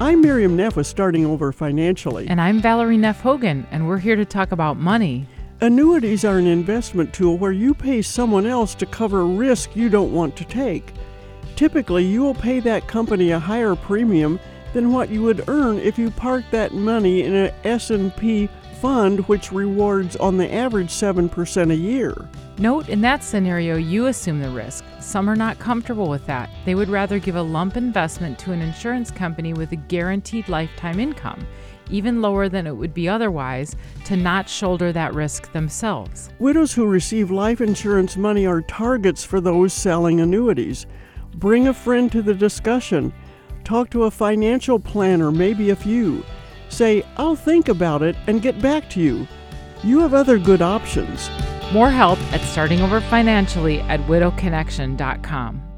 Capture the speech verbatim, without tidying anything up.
I'm Miriam Neff with Starting Over Financially. And I'm Valerie Neff Hogan, and we're here to talk about money. Annuities are an investment tool where you pay someone else to cover a risk you don't want to take. Typically, you will pay that company a higher premium than what you would earn if you parked that money in an S and P fund, which rewards on the average seven percent a year. Note, in that scenario, you assume the risk. Some are not comfortable with that. They would rather give a lump investment to an insurance company with a guaranteed lifetime income, even lower than it would be otherwise, to not shoulder that risk themselves. Widows who receive life insurance money are targets for those selling annuities. Bring a friend to the discussion. Talk to a financial planner, maybe a few. Say, I'll think about it and get back to you. You have other good options. More help at Starting Over Financially at widow connection dot com.